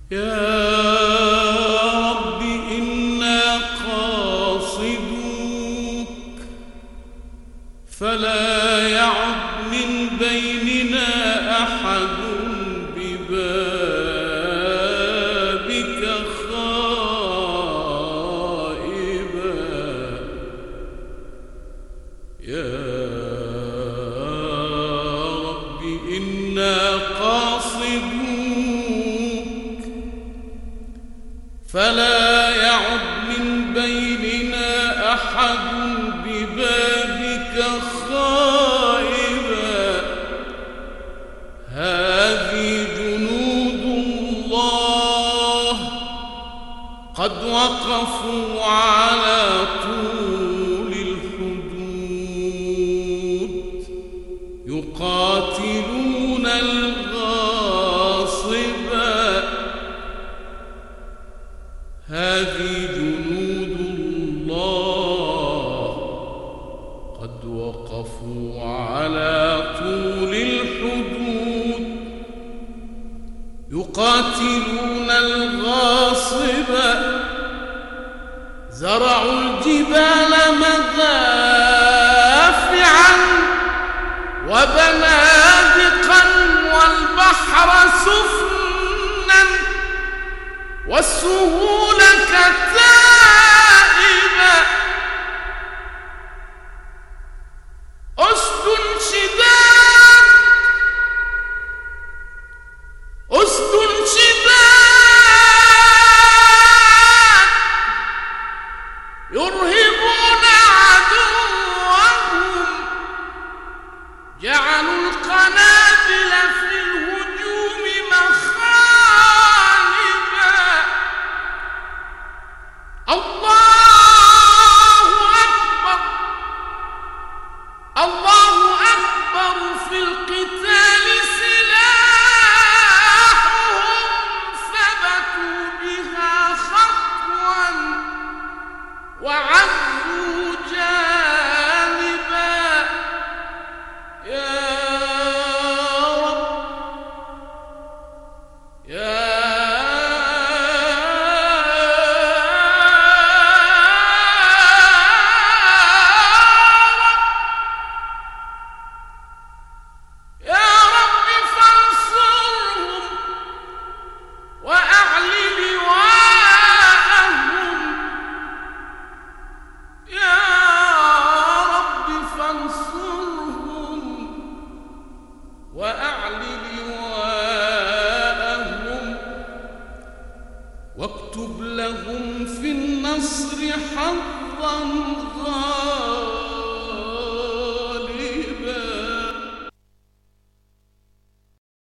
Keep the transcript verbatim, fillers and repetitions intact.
يا رب إنا قاصدوك فلا يعد من بيننا أحد ببابك خائبا. يا رب إنا قاصدوك فلا يعد من بيننا أحد ببابك خائبا. هذه جنود الله قد وقفوا على طول الحدود يقاتلون الغاصبا. هذه جنود الله قد وقفوا على طول الحدود يقاتلون الغاصبا. زرعوا الجبال مدافعا وبنادقا والبحر سفنا والسهول كتائبا. أسد شداد أسد شداد يرهبون عدوهم جعلوا القنابل في الهجوم مخالبا. الله أكبر الله أكبر في القتال سلاحهم ثبتوا بها خطوا وعزوا جانبا. يا رب يا وأعل لواءهم واكتب لهم في النصر حظا غالبا.